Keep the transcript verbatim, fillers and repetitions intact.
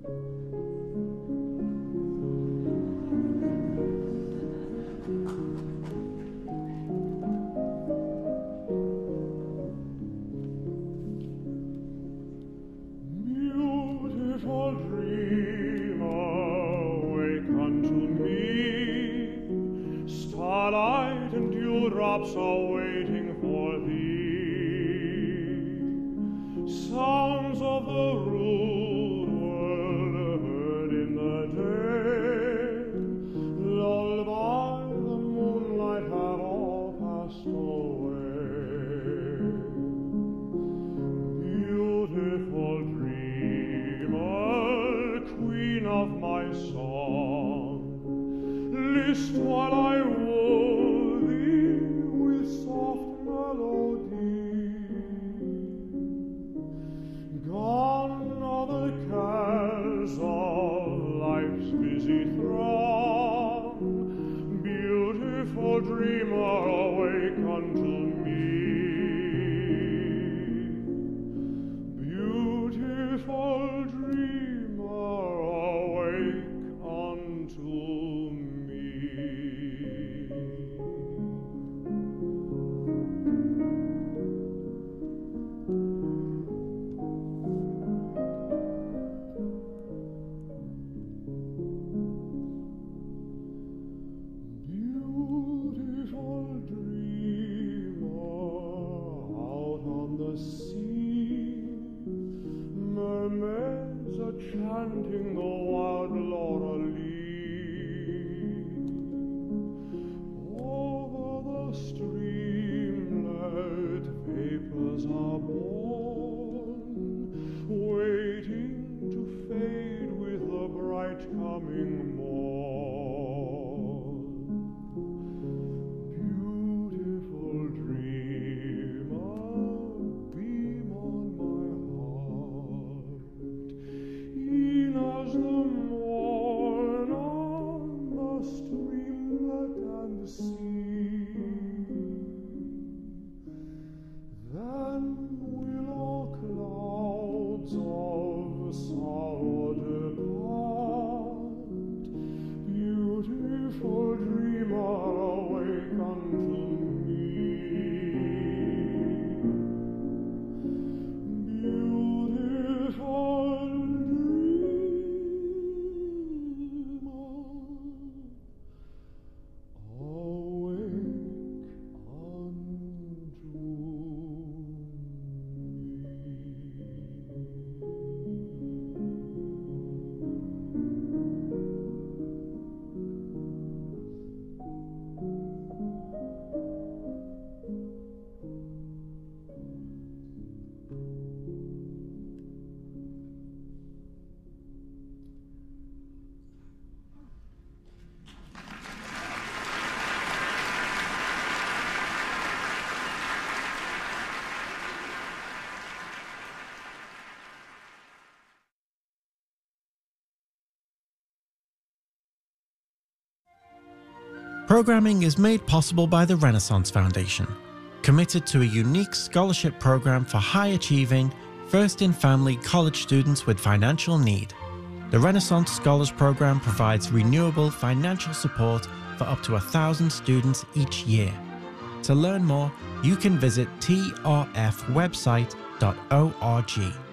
Programming is made possible by the Renaissance Foundation, committed to a unique scholarship program for high-achieving, first-in-family college students with financial need. The Renaissance Scholars Program provides renewable financial support for up to a thousand students each year. To learn more, you can visit t r f website dot org.